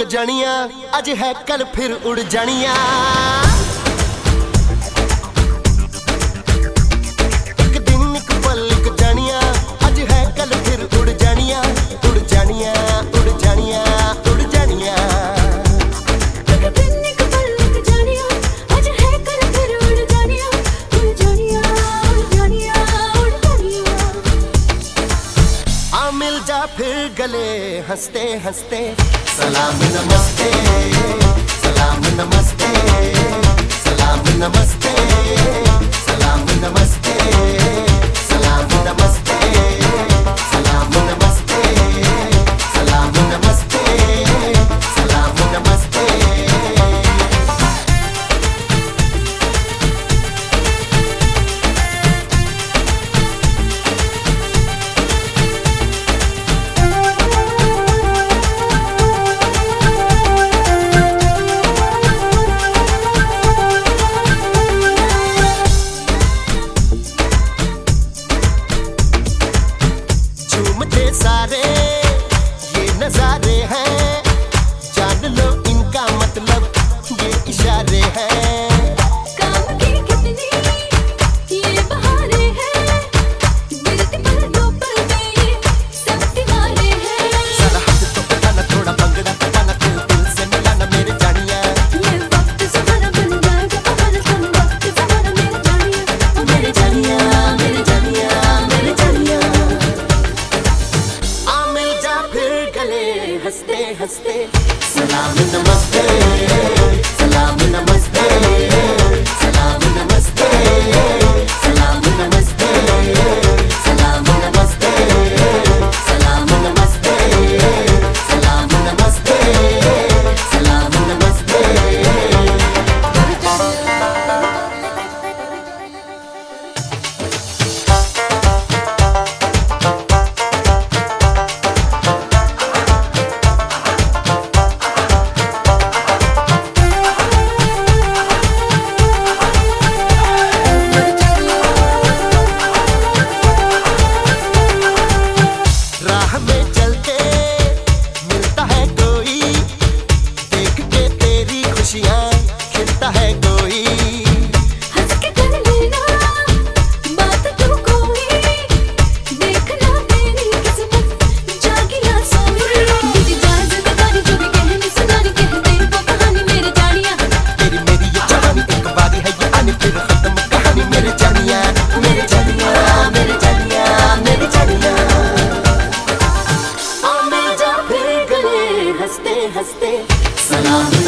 जानिया, अज है कल फिर उड़ जानिया। एक दिन एक पल एक जानिया, अज है कल फिर उड़ जानिया, उड़ जानिया, उड़ जानिया, उड़ जानिया। एक दिन एक पल एक जानिया, अज है कल फिर उड़ जानिया, उड़ जानिया, उड़ जानिया, उड़ जानिया। आ मिल जा फिर गले हंसते हंसते, सलाम नमस्ते, सलाम नमस्ते, सलाम नमस्ते, सलाम नमस्ते, सलाम नमस्ते, सलाम नमस्ते, सलाम नमस्ते, सलाम नमस्ते। सारे ये नजारे हैं, जान लो इनका मतलब ये इशारे हैं। काम की कितनी ये बहारे हैं, गिरती पलकों पर ये सब दीवारें हैं। सारा हाथ तो पटाना, थोड़ा भंगड़ा पटाना, दिल से मिलाना मेरे जानिया। ये वक्त सहारा बन जाएगा हमारा, तुम वक्त सहारा मेरे जानिया, मेरे जानिया, मेरे जानिया, मेरे जानिया। हंसते हंसते, सलाम नमस्ते, सलाम नमस्ते, सलाम नमस्ते, सलाम नमस्ते, सलाम नमस्ते, सलाम नमस्ते, सलाम नमस्ते, सलाम नमस्ते। खिलता है कोई, हंस के कर लेना बात तू कोई, देखना मेरी किस्मत जागी ना सोई। मुझे इजाजत तारी जो भी कहनी सुनानी, कह दे वो कहानी मेरे जानिया। तेरी मेरी ये जवानी एक बारी है ये आनी, फिर खत्म कहानी मेरे जानिया, मेरे जानिया, मेरे जानिया, मेरे जानिया। आ मिल जा फिर गले हंसते हंसते, सलाम